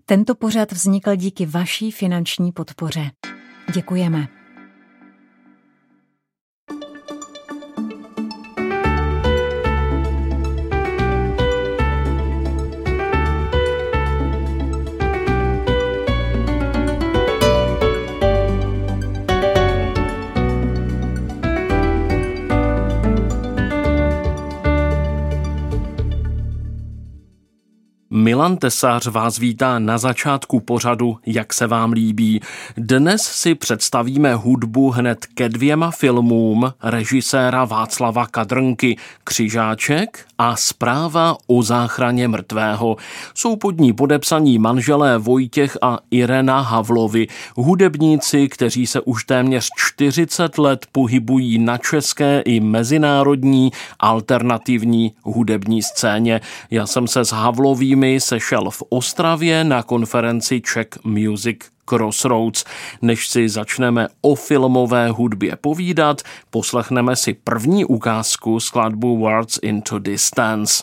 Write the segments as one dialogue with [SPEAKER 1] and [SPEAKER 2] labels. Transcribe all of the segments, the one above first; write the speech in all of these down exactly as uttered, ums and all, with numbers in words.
[SPEAKER 1] Tento pořad vznikl díky vaší finanční podpoře. Děkujeme.
[SPEAKER 2] Milan Tesař vás vítá na začátku pořadu Jak se vám líbí. Dnes si představíme hudbu hned ke dvěma filmům režiséra Václava Kadrnky, Křižáček a Zpráva o záchraně mrtvého. Jsou pod ní podepsaní manželé Vojtěch a Irena Havlovi, hudebníci, kteří se už téměř čtyřicet let pohybují na české i mezinárodní alternativní hudební scéně. Já jsem se s Havlovými sešel v Ostravě na konferenci Czech Music Crossroads. Než si začneme o filmové hudbě povídat, poslechneme si první ukázku skladbu Words into Distance.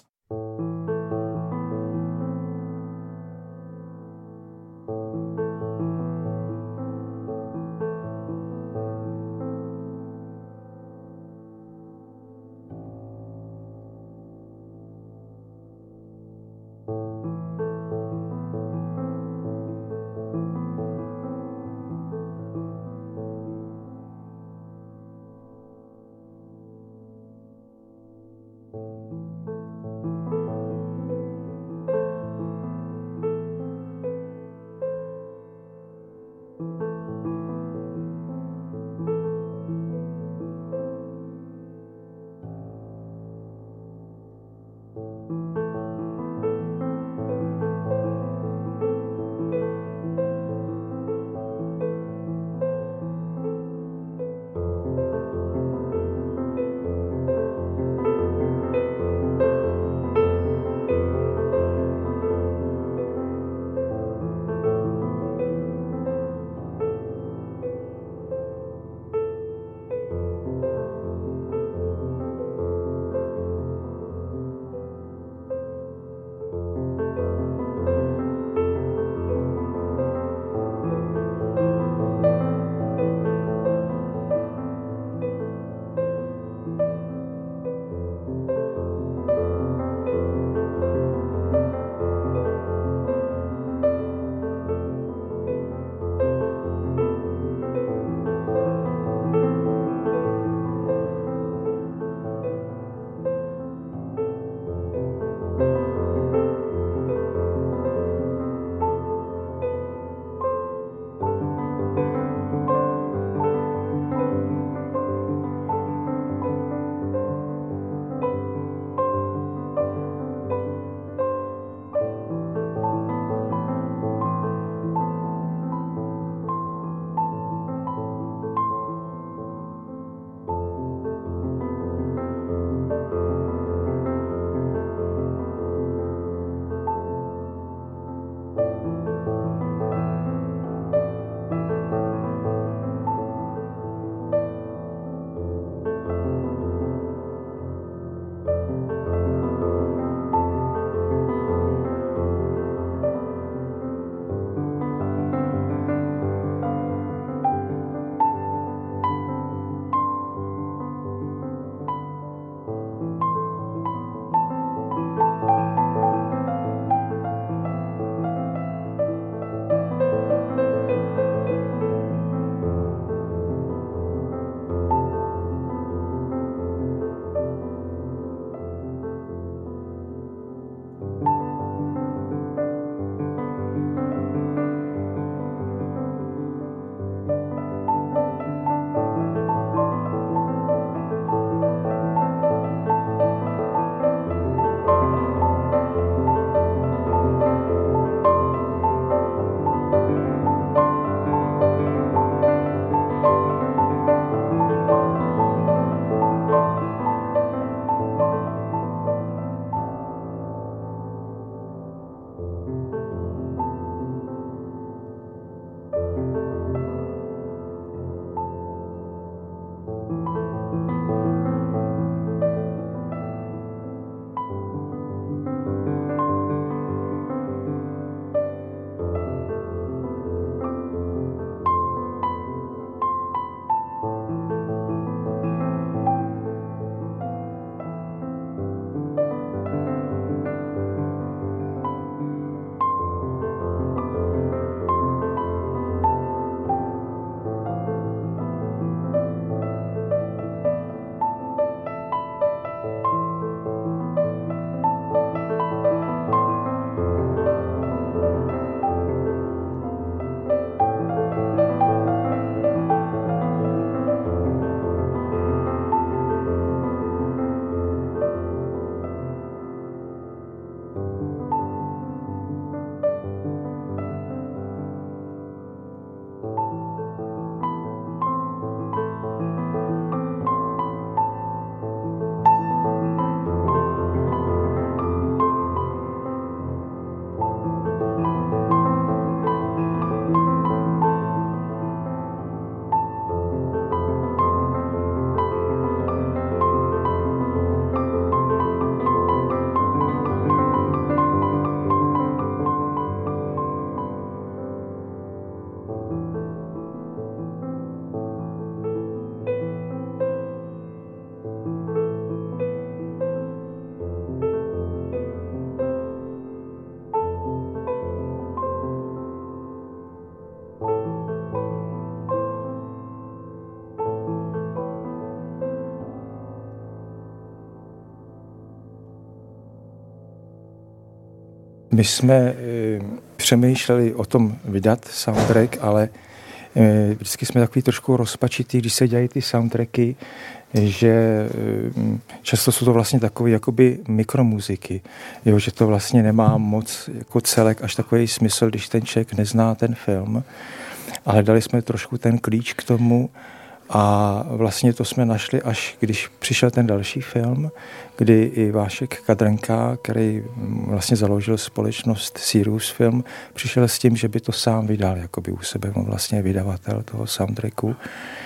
[SPEAKER 3] My jsme e, přemýšleli o tom vydat soundtrack, ale e, vždycky jsme takový trošku rozpačitý, když se dělají ty soundtracky, že e, často jsou to vlastně takové jakoby mikromuziky, jo, že to vlastně nemá moc jako celek až takový smysl, když ten člověk nezná ten film, ale dali jsme trošku ten klíč k tomu. A vlastně to jsme našli, až když přišel ten další film, kdy i Vášek Kadrnka, který vlastně založil společnost Sirius Film, přišel s tím, že by to sám vydal, jakoby u sebe, on vlastně vydavatel toho soundtracku.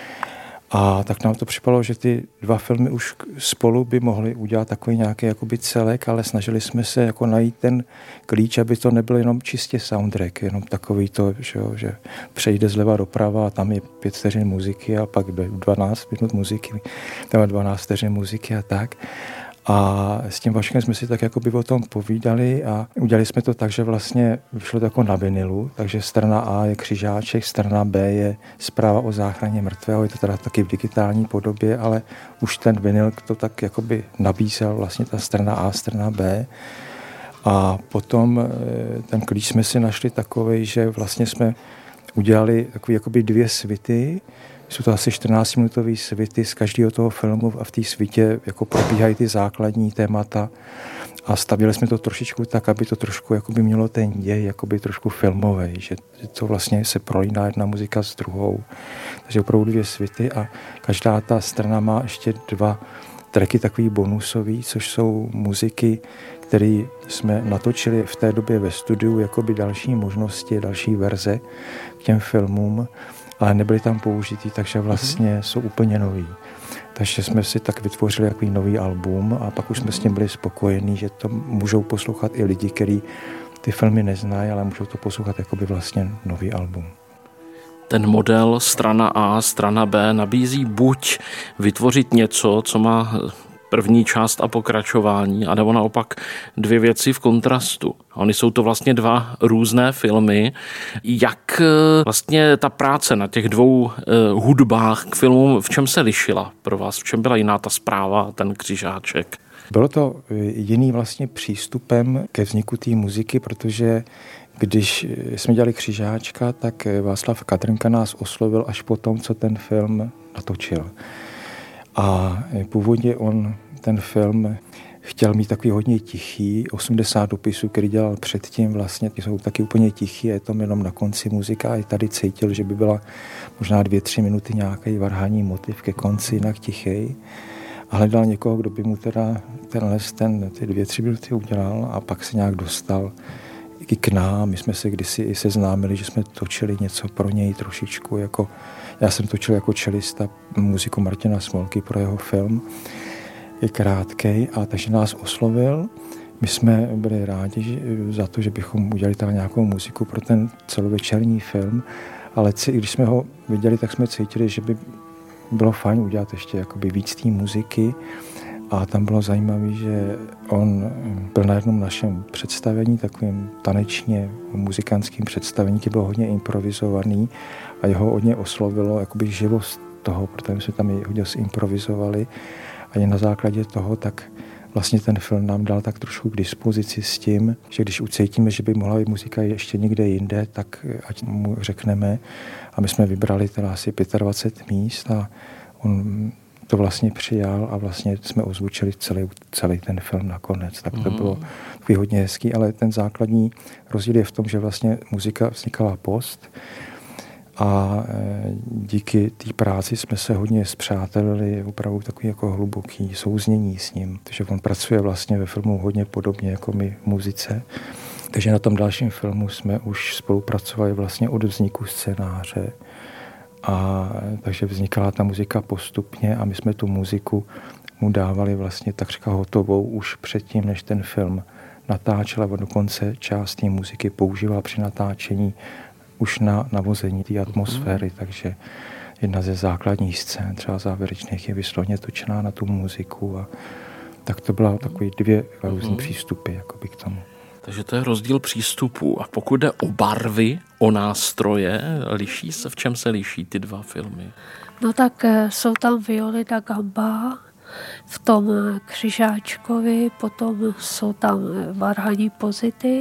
[SPEAKER 3] A tak nám to připadalo, že ty dva filmy už spolu by mohli udělat takový nějaký jakoby celek, ale snažili jsme se jako najít ten klíč, aby to nebyl jenom čistě soundtrack, jenom takový to, že, jo, že přejde zleva doprava a tam je pět vteřin muziky a pak dvanáct minut muziky, tam je dvanáct vteřin muziky a tak. A s tím Vaškem jsme si tak jako by o tom povídali a udělali jsme to tak, že vlastně vyšlo to jako na vinilu, takže strana A je křižáček, strana B je zpráva o záchraně mrtvého, je to teda taky v digitální podobě, ale už ten vinil to tak jako by nabízel vlastně ta strana A, strana B. A potom ten klíč jsme si našli takovej, že vlastně jsme udělali takový jakoby dvě svity. Jsou to asi čtrnáctiminutový svity z každého toho filmu a v té svitě jako probíhají ty základní témata a stavili jsme to trošičku tak, aby to trošku jakoby mělo ten děj jakoby trošku filmový, že to vlastně se prolíná jedna muzika s druhou. Takže opravdu dvě svity a každá ta strana má ještě dva tracky takový bonusový, což jsou muziky, které jsme natočili v té době ve studiu, jakoby další možnosti, další verze k těm filmům, ale nebyly tam použitý, takže vlastně mm. jsou úplně nový. Takže jsme si tak vytvořili takový nový album a pak už jsme s tím byli spokojení, že to můžou poslouchat i lidi, kteří ty filmy neznají, ale můžou to poslouchat jakoby vlastně nový album.
[SPEAKER 2] Ten model strana A, strana B nabízí buď vytvořit něco, co má první část a pokračování, anebo naopak dvě věci v kontrastu. Ony jsou to vlastně dva různé filmy. Jak vlastně ta práce na těch dvou hudbách k filmům, v čem se lišila pro vás? V čem byla jiná ta zpráva, ten křižáček?
[SPEAKER 3] Bylo to jiný vlastně přístupem ke vzniku té muziky, protože když jsme dělali křižáčka, tak Václav Kadrnka nás oslovil až po tom, co ten film natočil. A původně on ten film chtěl mít takový hodně tichý, osmdesát dopisů, který dělal předtím, vlastně ty jsou taky úplně tichý a je tam jenom na konci muzika a i tady cítil, že by byla možná dvě, tři minuty nějaký varhání motiv ke konci, jinak tichej. A hledal někoho, kdo by mu teda tenhle ten, ty dvě, tři minuty udělal a pak se nějak dostal i k nám. My jsme se kdysi i seznámili, že jsme točili něco pro něj trošičku, jako já jsem točil jako čelista muziku Martina Smolky pro jeho film, je krátkej, a takže nás oslovil. My jsme byli rádi že, za to, že bychom udělali tam nějakou muziku pro ten celovečerní film, ale i když jsme ho viděli, tak jsme cítili, že by bylo fajn udělat ještě jakoby víc té muziky. A tam bylo zajímavé, že on byl na jednom našem představení, takovým tanečně muzikantským představení, který byl hodně improvizovaný a jeho hodně oslovilo jakoby živost toho, protože jsme tam i hodně zimprovizovali a je na základě toho, tak vlastně ten film nám dal tak trošku k dispozici s tím, že když ucítíme, že by mohla být muzika ještě někde jinde, tak ať mu řekneme. A my jsme vybrali teda asi dvacet pět míst a on to vlastně přijal a vlastně jsme ozvučili celý, celý ten film nakonec. Tak to bylo takový hodně hezký, ale ten základní rozdíl je v tom, že vlastně muzika vznikala post a díky té práci jsme se hodně spřátelili, opravdu takový jako hluboký souznění s ním. Takže on pracuje vlastně ve filmu hodně podobně jako my v muzice. Takže na tom dalším filmu jsme už spolupracovali vlastně od vzniku scénáře. A takže vznikala ta muzika postupně a my jsme tu muziku mu dávali vlastně takřka hotovou už předtím, než ten film natáčel, a dokonce část té muziky používal při natáčení už na navození té atmosféry, mm. takže jedna ze základních scén, třeba závěrečných, je vysloveně točená na tu muziku a tak to byla takový dvě mm. různý přístupy jakoby k tomu.
[SPEAKER 2] Takže to je rozdíl přístupů. A pokud jde o barvy, o nástroje, liší se, v čem se liší ty dva filmy?
[SPEAKER 4] No tak jsou tam violy da gamba, v tom křižáčkovi, potom jsou tam varhaní pozitiv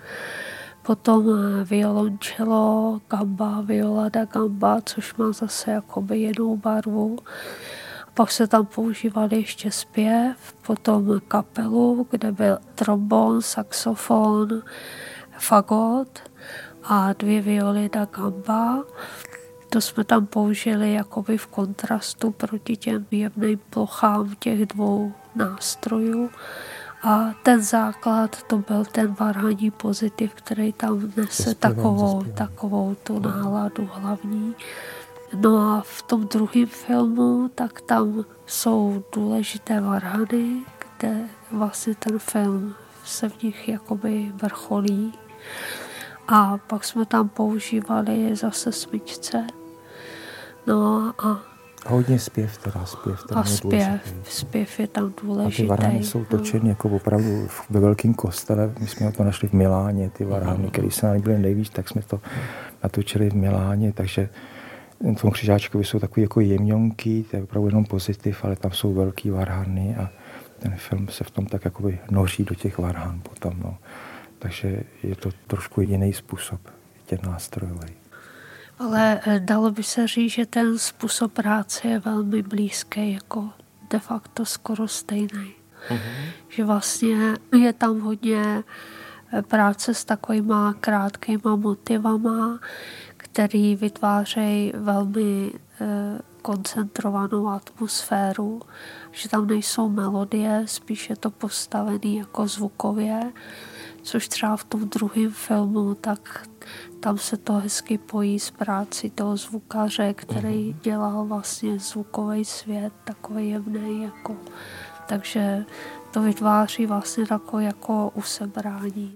[SPEAKER 4] Potom violoncello, gamba, viola da gamba, což má zase jakoby jinou barvu. Pak se tam používal ještě zpěv, potom kapelu, kde byl trombon, saxofon, fagot a dvě violy da gamba. To jsme tam použili jakoby v kontrastu proti těm jemným plochám těch dvou nástrojů. A ten základ, to byl ten varhanní pozitiv, který tam nese takovou, takovou tu náladu hlavní. No a v tom druhém filmu, tak tam jsou důležité varhany, kde vlastně ten film se v nich jakoby vrcholí. A pak jsme tam používali zase smyčce. No a
[SPEAKER 3] hodně zpěv, teda zpěv.
[SPEAKER 4] A zpěv, zpěv je tam důležitý.
[SPEAKER 3] A ty varhany jsou točeny no. jako opravdu ve velkém kostele. My jsme to našli v Miláně, ty varhany, které se nám líbily nejvíc, tak jsme to natočili v Miláně, takže v tom křižáčkovi jsou takový jako jemňonký, to je opravdu jenom pozitiv, ale tam jsou velký varhany a ten film se v tom tak jakoby noří do těch varhan potom, no. Takže je to trošku jiný způsob, těch nástrojový.
[SPEAKER 4] Ale dalo by se říct, že ten způsob práce je velmi blízký, jako de facto skoro stejný. Mm-hmm. Že vlastně je tam hodně práce s takovýma krátkýma motivama, který vytvářejí velmi eh, koncentrovanou atmosféru, že tam nejsou melodie, spíš je to postavený jako zvukově, což třeba v tom druhém filmu, tak tam se to hezky pojí s práci toho zvukaře, který dělal vlastně zvukový svět, takový jemný, jako. Takže to vytváří vlastně takové jako usebrání.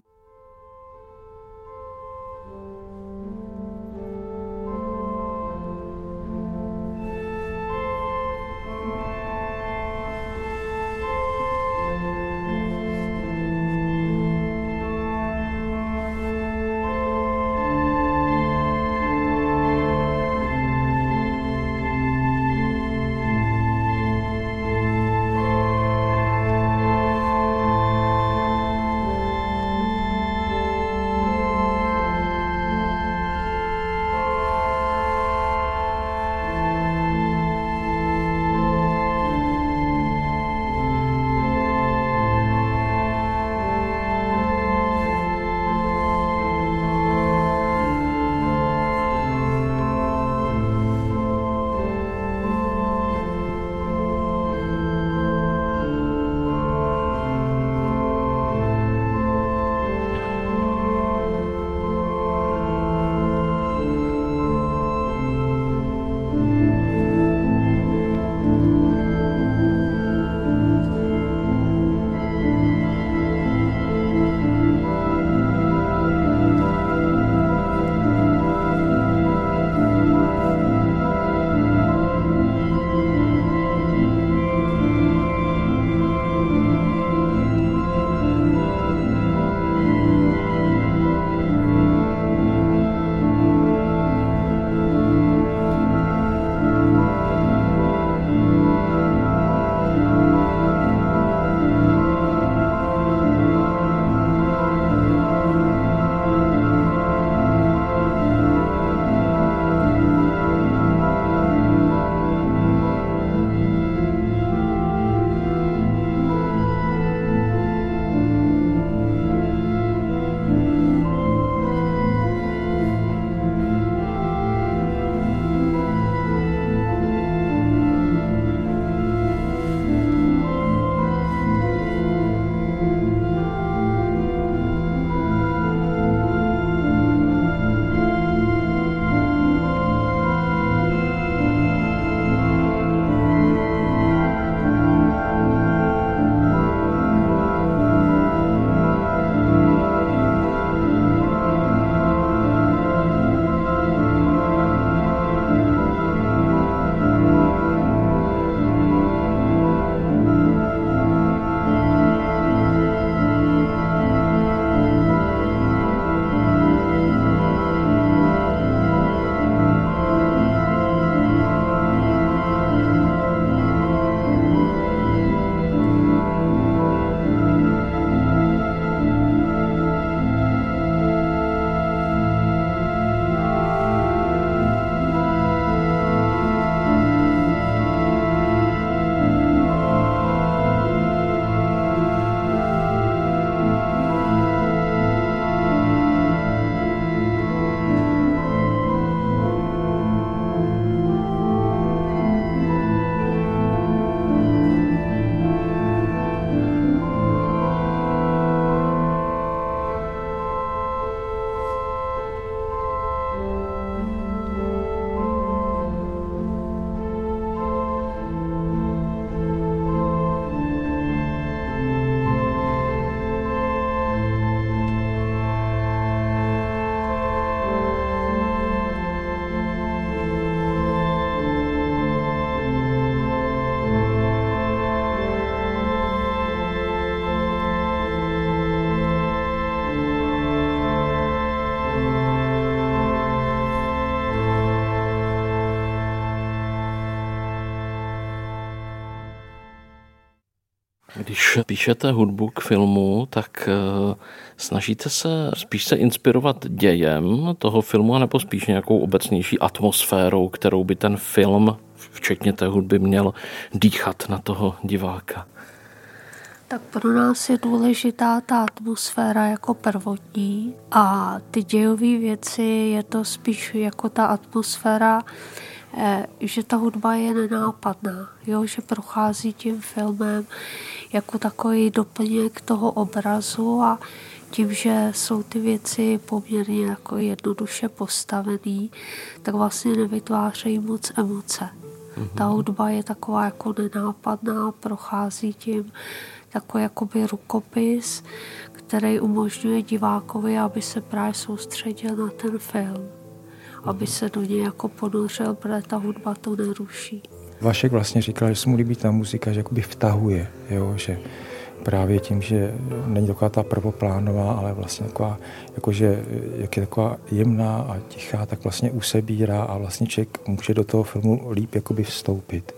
[SPEAKER 2] Když píšete hudbu k filmu, tak snažíte se spíš se inspirovat dějem toho filmu, anebo spíš nějakou obecnější atmosférou, kterou by ten film, včetně té hudby, měl dýchat na toho diváka?
[SPEAKER 4] Tak pro nás je důležitá ta atmosféra jako prvotní a ty dějové věci je to spíš jako ta atmosféra, že ta hudba je nenápadná, jo? Že prochází tím filmem jako takový doplněk toho obrazu a tím, že jsou ty věci poměrně jako jednoduše postavený, tak vlastně nevytvářejí moc emoce. Mm-hmm. Ta hudba je taková jako nenápadná, prochází tím takový jakoby rukopis, který umožňuje divákovi, aby se právě soustředil na ten film, aby se do něj jako ponořil, protože ta hudba to neruší.
[SPEAKER 3] Vašek vlastně říkal, že se mu líbí ta muzika, že jakoby vtahuje, jo, že právě tím, že není taková ta prvoplánová, ale vlastně taková, jakože jak je taková jemná a tichá, tak vlastně usebírá a vlastně člověk může do toho filmu líp jakoby vstoupit.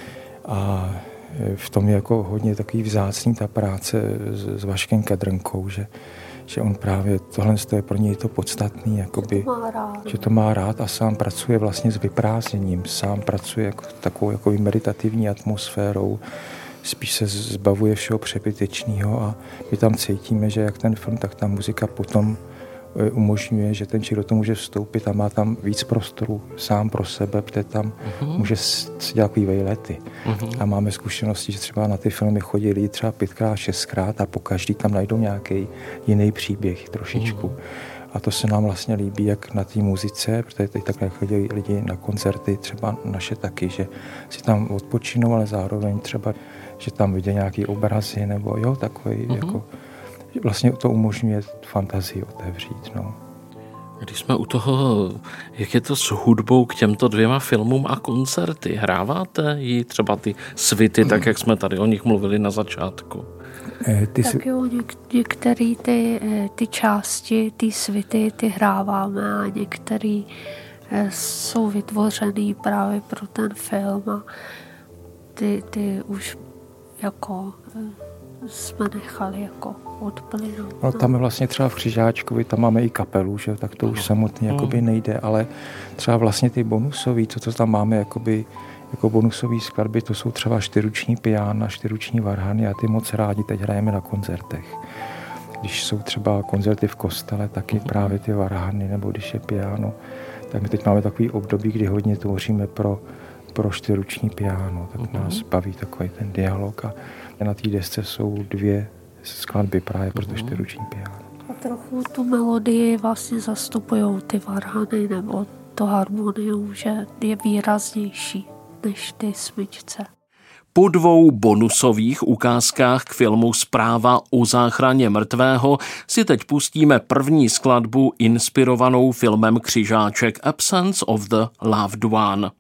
[SPEAKER 3] A v tom je jako hodně takový vzácný ta práce s, s Vaškem Kadrnkou, že, že on právě tohle je pro něj to podstatný, jakoby,
[SPEAKER 4] to má rád.
[SPEAKER 3] že to má rád a sám pracuje vlastně s vyprázdněním, sám pracuje jako takovou jako meditativní atmosférou, spíš se zbavuje všeho přebytečného a my tam cítíme, že jak ten film, tak ta muzika potom umožňuje, že ten člověk do toho může vstoupit a má tam víc prostoru sám pro sebe, protože tam uh-huh. může si dělat takový vejlety. Uh-huh. A máme zkušenosti, že třeba na ty filmy chodí lidi třeba pětkrát, šestkrát a po každý tam najdou nějaký jiný příběh trošičku. Uh-huh. A to se nám vlastně líbí, jak na té muzice, protože teď takhle chodí lidi na koncerty, třeba naše taky, že si tam odpočinou, ale zároveň třeba, že tam vidí nějaký obrazy nebo jo, takový uh-huh. jako vlastně to umožňuje fantazii otevřít. No.
[SPEAKER 2] Když jsme u toho, jak je to s hudbou k těmto dvěma filmům a koncerty? Hráváte ji třeba ty svity, tak jak jsme tady o nich mluvili na začátku?
[SPEAKER 3] Ty
[SPEAKER 4] tak jo, něk- některé ty, ty části, ty svity, ty hráváme a některé jsou vytvořený právě pro ten film a ty, ty už jako jsme nechali jako odplynout.
[SPEAKER 3] No, tam je vlastně třeba v Křižáčkovi, tam máme i kapelu, že? Tak to už samotně jakoby nejde, ale třeba vlastně ty bonusový, to, co tam máme jakoby, jako bonusové skladby, to jsou třeba čtyřruční piána, čtyřruční varhany a ty moc rádi teď hrajeme na koncertech. Když jsou třeba koncerty v kostele, taky právě ty varhany, nebo když je piano, tak my teď máme takový období, kdy hodně tvoříme pro, pro čtyřruční piano, tak nás baví takový ten dialog a na té desce jsou dvě skladby právě pro to čtyřruční piano.
[SPEAKER 4] A trochu tu melodii vlastně zastupují ty varhany nebo to harmonium, že je výraznější než ty smyčce.
[SPEAKER 2] Po dvou bonusových ukázkách k filmu Zpráva o záchraně mrtvého si teď pustíme první skladbu inspirovanou filmem Křižáček Absence of the Loved One.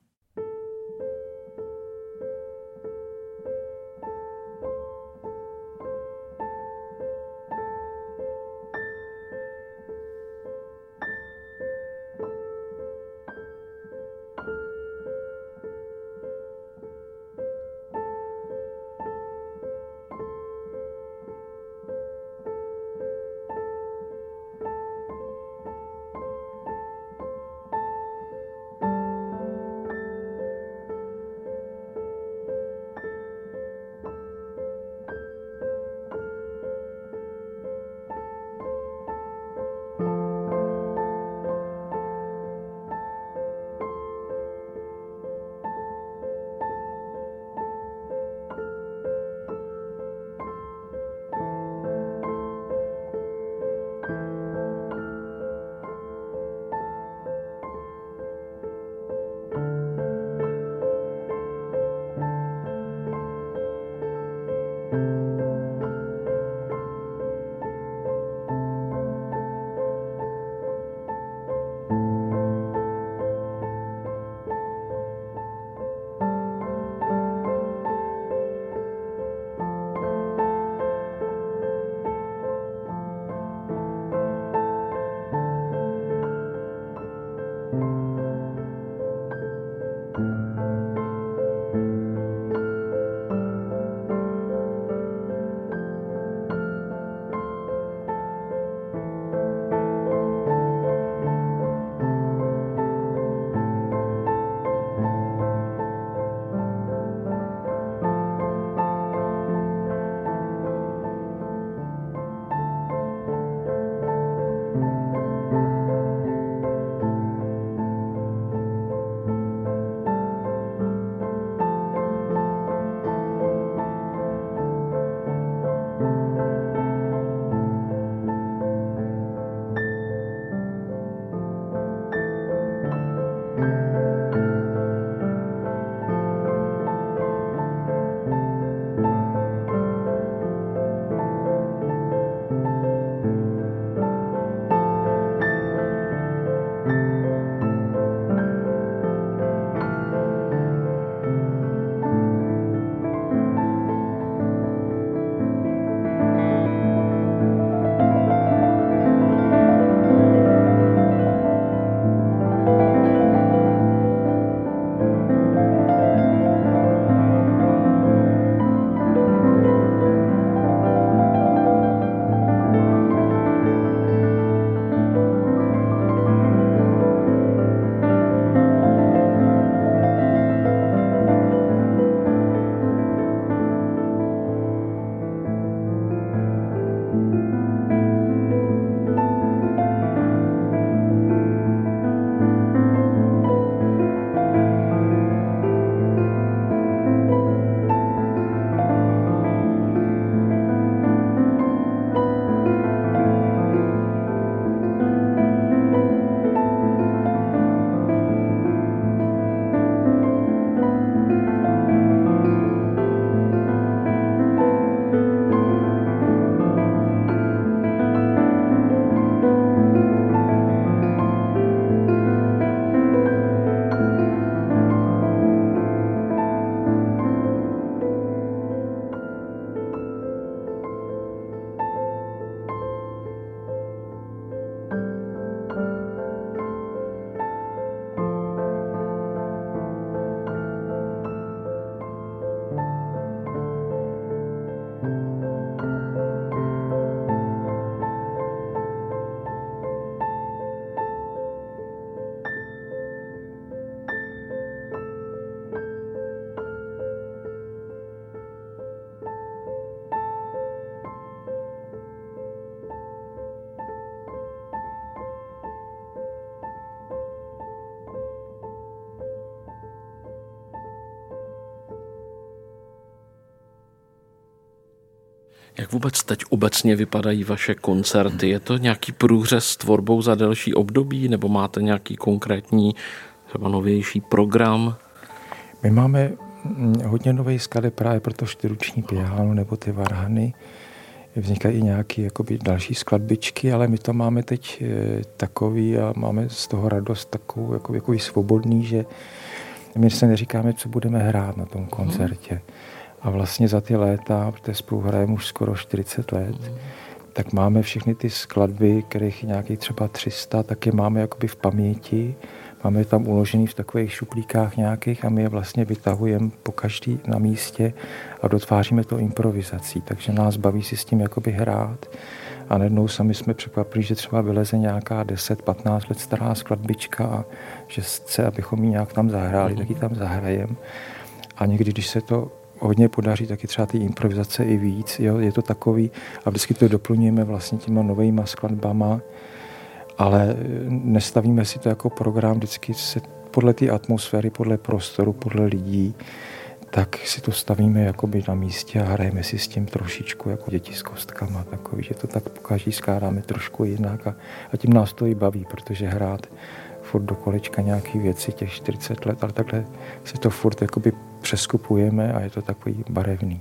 [SPEAKER 2] Jak vůbec teď obecně vypadají vaše koncerty? Je to nějaký průřez s tvorbou za delší období, nebo máte nějaký konkrétní, třeba novější program?
[SPEAKER 3] My máme hodně nových skladeb právě pro to čtyřruční piano nebo ty varhany. Vznikají i nějaké jakoby další skladbičky, ale my to máme teď takový a máme z toho radost takovou jako, jako svobodný, že my se neříkáme, co budeme hrát na tom koncertě. A vlastně za ty léta, protože spolu hrajeme už skoro čtyřicet let, tak máme všechny ty skladby, kterých je nějakých třeba tři sta, tak je máme jakoby v paměti. Máme je tam uložený v takových šuplíkách nějakých a my je vlastně vytahujeme po každý na místě a dotváříme to improvizací. Takže nás baví si s tím jakoby hrát. A najednou sami jsme překvapili, že třeba vyleze nějaká deset patnáct let stará skladbička a že chce, abychom ji nějak tam zahráli, tak ji tam zahrajeme. A někdy, když se to hodně podaří, taky třeba ty improvizace i víc. Jo? Je to takový, a vždycky to doplňujeme vlastně těma novejma skladbama, ale nestavíme si to jako program, vždycky se podle té atmosféry, podle prostoru, podle lidí, tak si to stavíme jakoby na místě a hrajeme si s tím trošičku jako děti s kostkama, takový, že to tak pokaždý skládáme trošku jinak a, a tím nás to i baví, protože hrát furt do kolečka nějaký věci těch čtyřicet let, ale takhle si to furt jakoby přeskupujeme a je to takový barevný.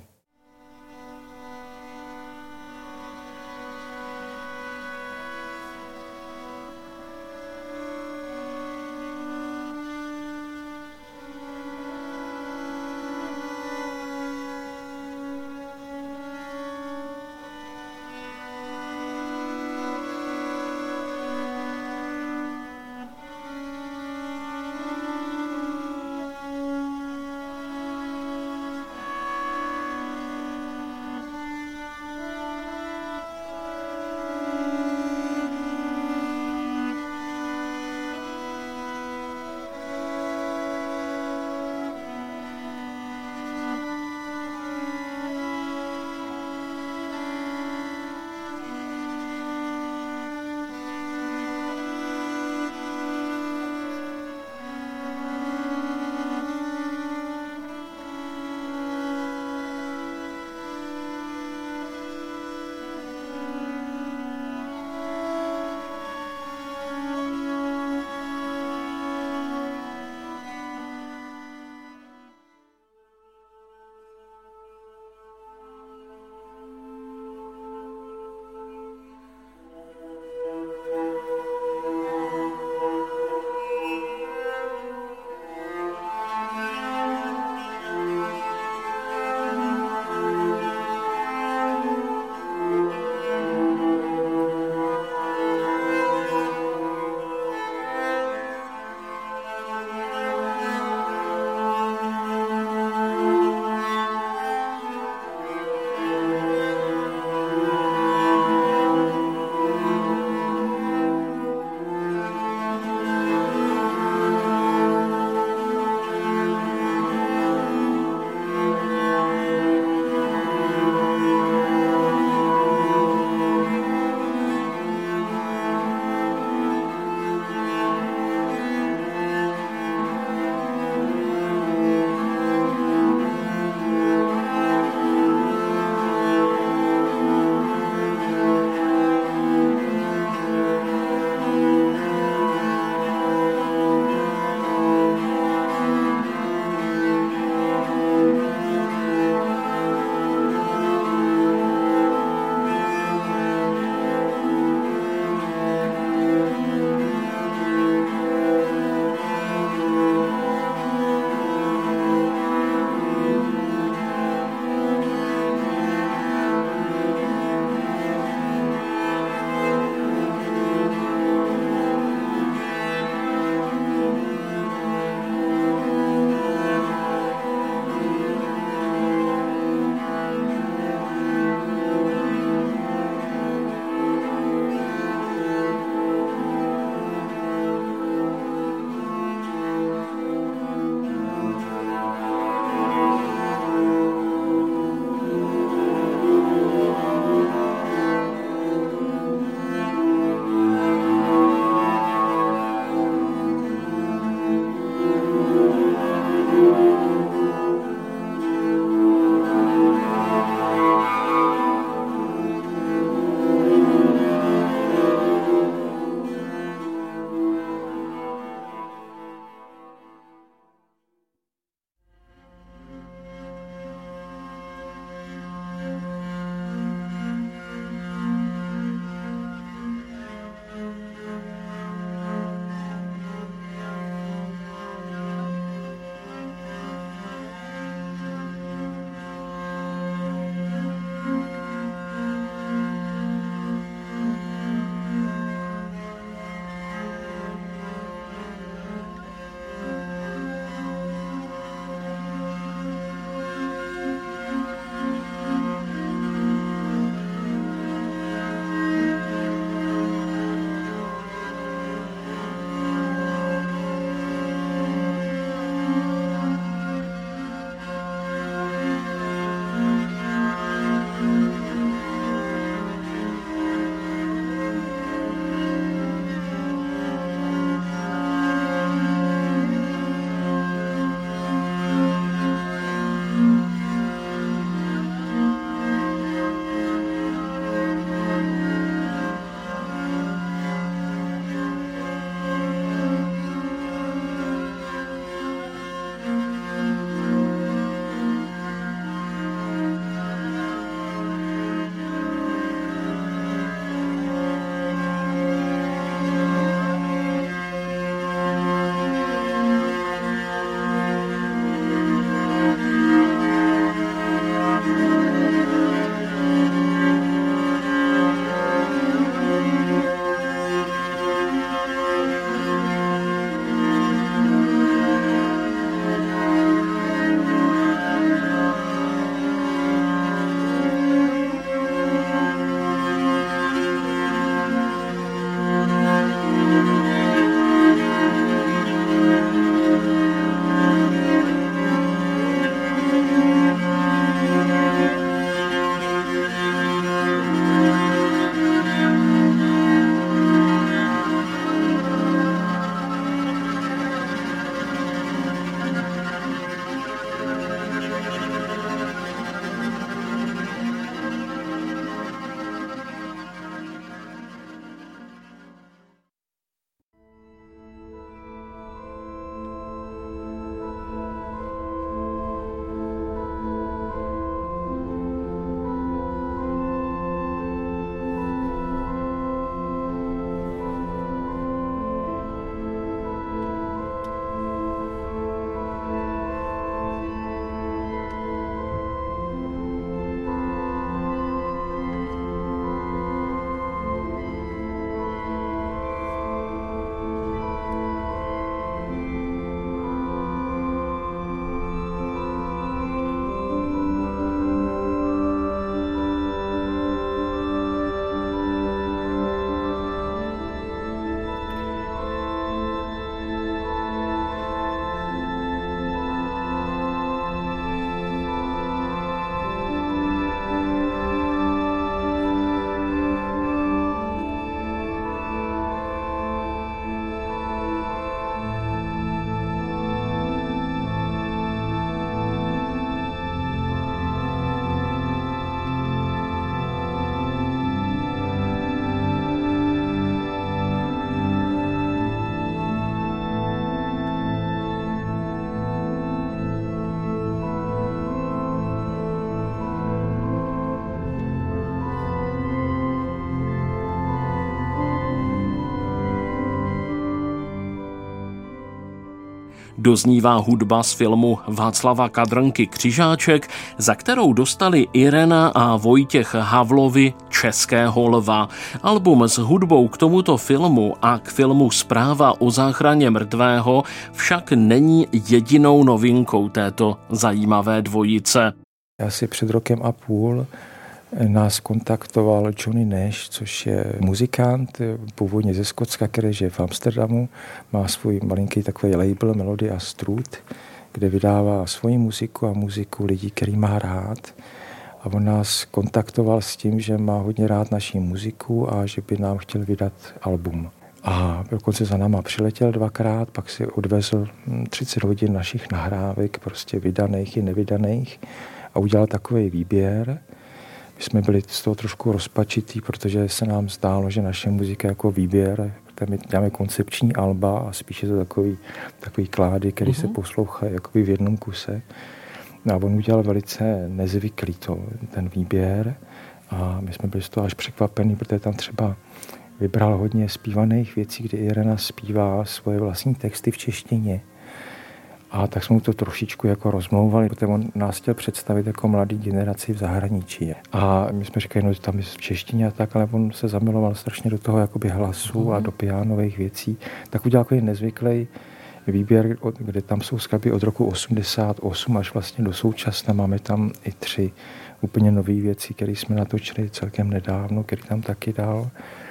[SPEAKER 2] Doznívá hudba z filmu Václava Kadrnky Křižáček, za kterou dostali Irena a Vojtěch Havlovi Českého lva. Album s hudbou k tomuto filmu a k filmu Zpráva o záchraně mrtvého však není jedinou novinkou této zajímavé dvojice.
[SPEAKER 3] Asi před rokem a půl nás kontaktoval Johnny Nash, což je muzikant, původně ze Skotska, který žije v Amsterdamu. Má svůj malinký takový label Melody a Strut, kde vydává svoji muziku a muziku lidí, který má rád. A on nás kontaktoval s tím, že má hodně rád naši muziku a že by nám chtěl vydat album. A dokonce za náma přiletěl dvakrát, pak si odvezl třicet hodin našich nahrávek, prostě vydaných i nevydaných, a udělal takový výběr. My jsme byli z toho trošku rozpačitý, protože se nám zdálo, že naše muzika jako výběr, protože my děláme koncepční alba a spíše to takový, takový klády, který mm-hmm. se poslouchají jakoby v jednom kuse. No a on udělal velice nezvyklý to, ten výběr a my jsme byli z toho až překvapení, protože tam třeba vybral hodně zpívaných věcí, kdy Irena zpívá svoje vlastní texty v češtině. A tak jsme mu to trošičku jako rozmlouvali, protože on nás chtěl představit jako mladý generaci v zahraničí. A my jsme říkali, no tam je v češtině a tak, ale on se zamiloval strašně do toho jakoby hlasu mm. a do pianových věcí. Tak udělal takový nezvyklý výběr, kde tam jsou skladby od roku osmdesát osm až vlastně do současna. Máme tam i tři úplně nové věci, které jsme natočili celkem nedávno, který tam taky dal.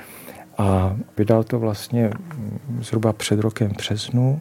[SPEAKER 3] A vydal to vlastně zhruba před rokem v březnu.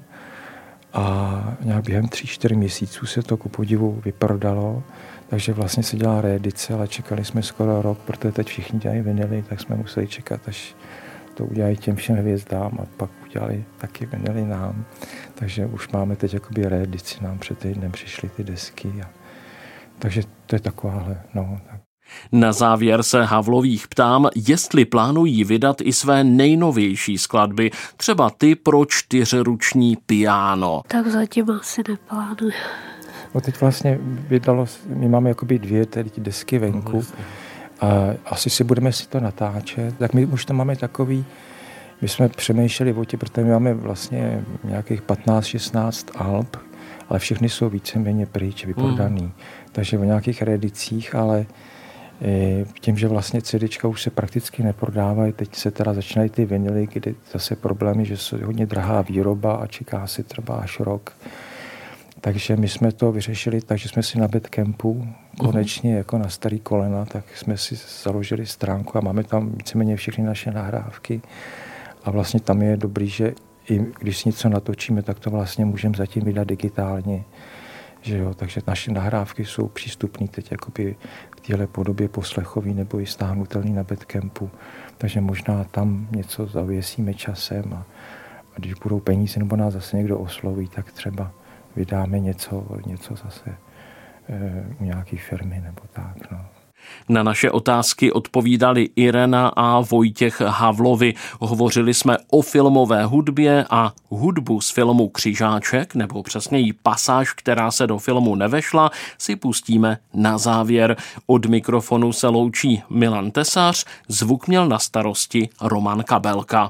[SPEAKER 3] A nějak během tři, čtyři měsíců se to ku podivu vyprodalo, takže vlastně se dělá reedice, ale čekali jsme skoro rok, protože teď všichni dělají vinily, tak jsme museli čekat, až to udělají těm všem hvězdám a pak udělali taky vinily nám. Takže už máme teď jakoby reedici, nám před týdnem přišly ty desky. A... takže to je takováhle, no. Tak.
[SPEAKER 2] Na závěr se Havlových ptám, jestli plánují vydat i své nejnovější skladby, třeba ty pro čtyřruční piano.
[SPEAKER 4] Tak zatím asi neplánuji.
[SPEAKER 3] No teď vlastně vydalo, my máme jakoby dvě tedy desky venku a asi si budeme si to natáčet. Tak my už tam máme takový, my jsme přemýšleli o tě, protože my máme vlastně nějakých patnáct šestnáct alb, ale všechny jsou víceméně pryč, vyprodaný. Hmm. Takže o nějakých reedicích, ale tím, že vlastně CDčka už se prakticky neprodávají, teď se teda začínají ty vinily, kdy zase problémy, že jsou hodně drahá výroba a čeká si třeba až rok. Takže my jsme to vyřešili tak, že jsme si na Bandcampu konečně uh-huh. jako na starý kolena, tak jsme si založili stránku a máme tam víceméně všechny naše nahrávky. A vlastně tam je dobrý, že i když si něco natočíme, tak to vlastně můžeme zatím vydat digitálně. Že jo, takže naše nahrávky jsou přístupné teď jakoby v téhle podobě poslechový nebo i stáhnutelný na Bandcampu. Takže možná tam něco zavěsíme časem a, a když budou peníze nebo nás zase někdo osloví, tak třeba vydáme něco, něco zase e, u nějaký firmy nebo tak. No.
[SPEAKER 2] Na naše otázky odpovídali Irena a Vojtěch Havlovi. Hovořili jsme o filmové hudbě a hudbu z filmu Křižáček, nebo přesněji pasáž, která se do filmu nevešla, si pustíme na závěr. Od mikrofonu se loučí Milan Tesař, zvuk měl na starosti Roman Kabelka.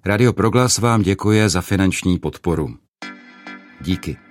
[SPEAKER 5] Radio Proglas vám děkuje za finanční podporu. Díky.